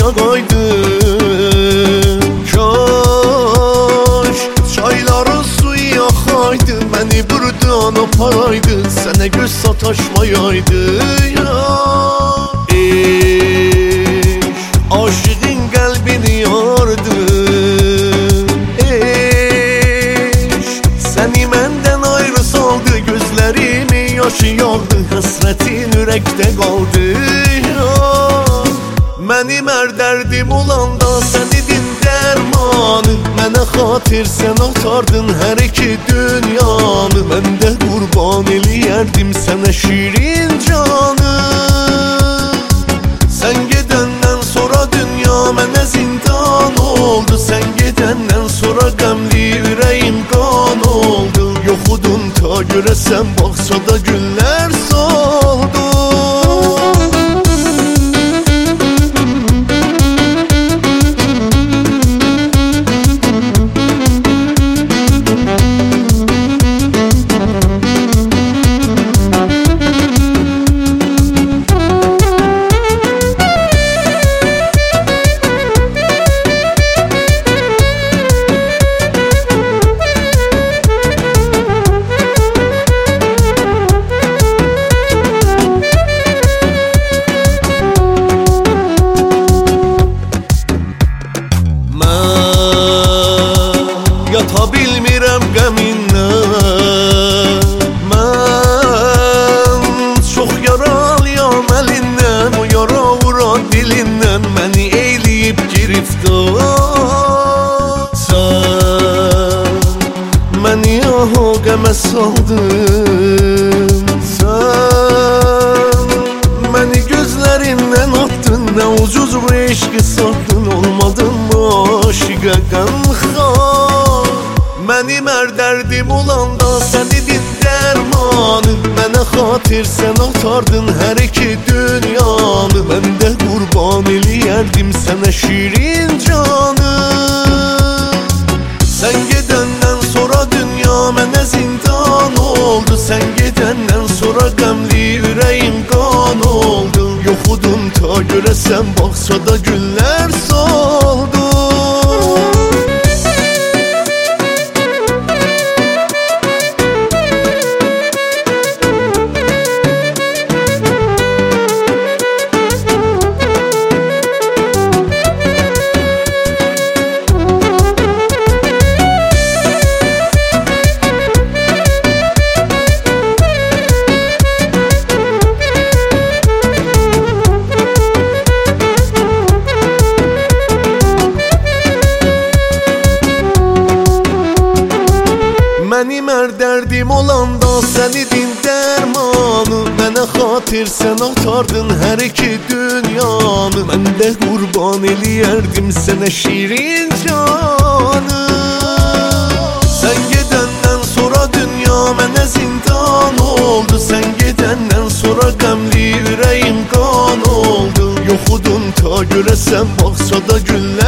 qaydım. Kaş çayların suyu axaydı, məni buradan aparaydı, sənə göz sataşmayaydı ya. Aşığın qəlbini yardı, səni məndən ayrı saldı, gözlərimi yaşı yağdı, həsrətin ürəkdə qaldı ya. Mənim hər dərdim olanda sən idin dərmanı, mənə xatir sən atardın hər iki dünyanı. Mən də qurban eləyərdim sənə şirin canı. Sən gedəndən sonra dünya mənə zindan oldu, sən gedəndən sonra qəmli ürəyim qan oldu. Yoxudun ta görəsən bağçada günlər soldu. Yata bilmirəm qəmindən, mən çox yaralıyam əlindən, o yara vuran dilindən məni eyləyib giriftar. Sən məni aha qəmə saldın, sən məni gözlərindən atdın, nə ucuz bu eşqi satdın, olmadın mı aşiqə qəmxar. Mənim hər dərdim olanda sən idin dərmanı, mənə xatir sən atardın hər iki dünyanı. Mən də qurban eləyərdim sənə şirin canı. Sən gedəndən sonra dünya mənə zindan oldu, sən gedəndən sonra qəmli ürəyim qan oldu. Yoxudun ta görəsən bağçada günlər soldu. Mənim hər dərdim olanda sən idin dərmanı, mənə xatir sən atardın hər iki dünyanı. Mən də qurban eləyərdim sənə şirin canı. Sən gedəndən sonra dünya mənə zindan oldu, sən gedəndən sonra qəmli ürəyim qan oldu. Yoxudun ta görəsən bağçada günlər